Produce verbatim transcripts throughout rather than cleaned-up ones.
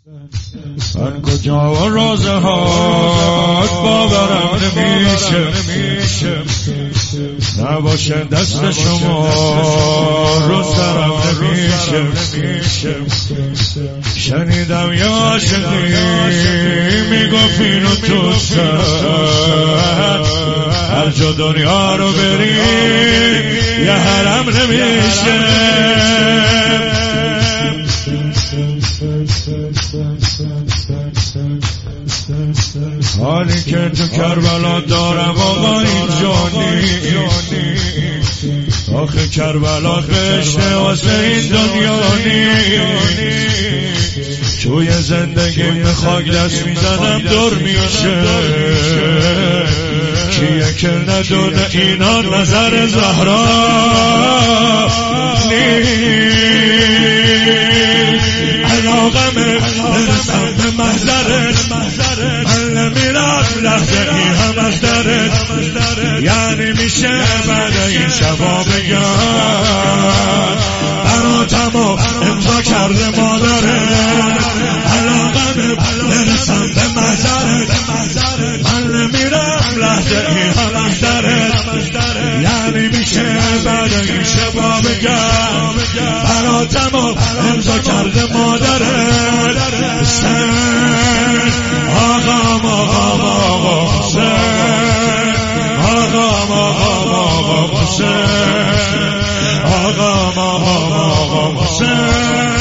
من کجا و رازهات باورم نمیشه نباشه دست شما رو سرم نمیشه. شنیدم یه عاشقی میگفت اینو تو سر هر جا دنیا رو بری یه حرم نمیشه. حالی که تو کربلا دارم آقا این جانی آخه کربلا بهشته واسه این دنیا نی. توی زندگی به خاک دست میزنم دور میشه کیه که ندونه اینا نظر زهرا نی. علاقمه برسم به محضرت من نمیرم لحظه ای هم از درت یعنی میشه بعد این شبا بگم براتم و امضا کرده مادرت. علاقمه برسم به محضرت من نمیرم لحظه ای هم از درت یعنی میشه بعد این شبا بگم براتم و امضا کرده مادرت. حسین آقام آقام آقا حسین آقام آقام آقا حسین آقام آقام آقا حسین.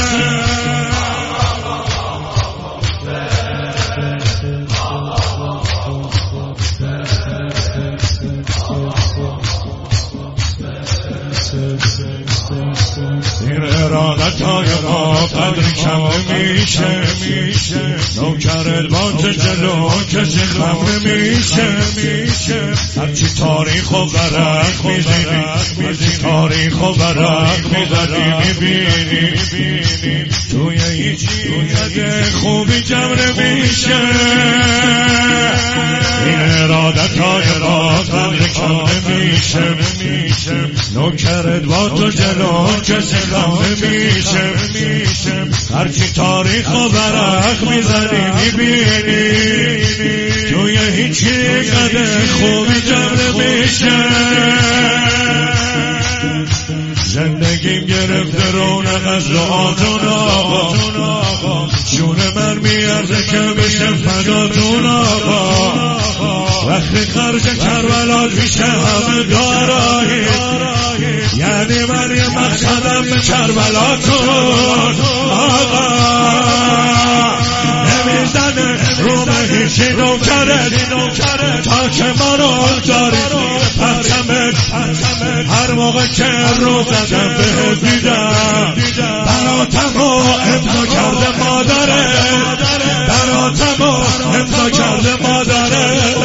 این ارادت های ما قدر کم نمیشه نوکرت باز جلو کسی خم نمیشه. هرچی تاریخ و برق میزنی هرچی تاریخ و برق میزنی میبینی توی هیچی خوبی جمع نمیشه. این ارادت های ما قدر کم نمیشه نوکرت با تو جلو کسی خم نمیشه. هرچی تاریخ و برق میزنی میبینی توی هیچی قدر خوبی جمع نمیشه. زندگیم گرفته رونق از دعاتون آقا جون من میارزه که بشه فداتون آقا. وقتی خرج کربلات میشه همه دارایی یعنی من یه مقصدم به کربلاتون آقا. نمیزنه رو به هیچی نوکرت تا که منو داری پرچمت هر موقع که رو زدم بهت دیدم براتم و امضا کرده مادرت براتم و امضا کرده مادرت.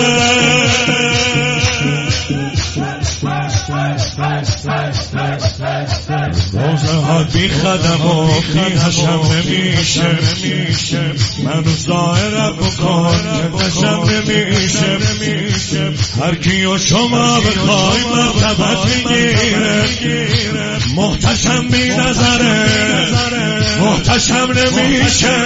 روزه ها بی خدم و بی حشم نمیشه منو ظاهر بکن که نشم نمیشه. هر کی و شما بخوای مرتبت میگیره محتشم بی نظره محتشم نمیشه.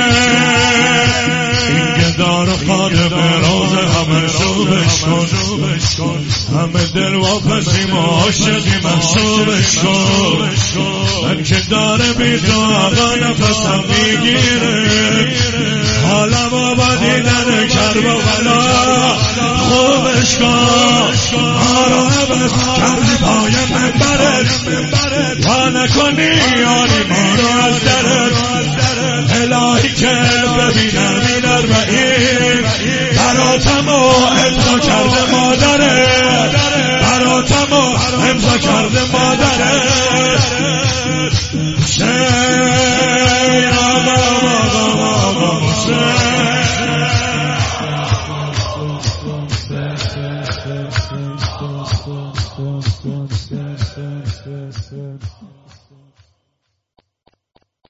این گدار و خادم روزه همه صوبش کن همه دل واپسیم و عاشقی محصوبش کن. من که داره بی تو آقا نفسم میگیره حالم و با دیدن کربلا خوبش کن. آرو عبد کردی پای منبرت و نکنی یاری ما رو از درت الهی که ببینم این اربعین براتم و امضا کرده مادرت براتم و امضا کرده مادرت.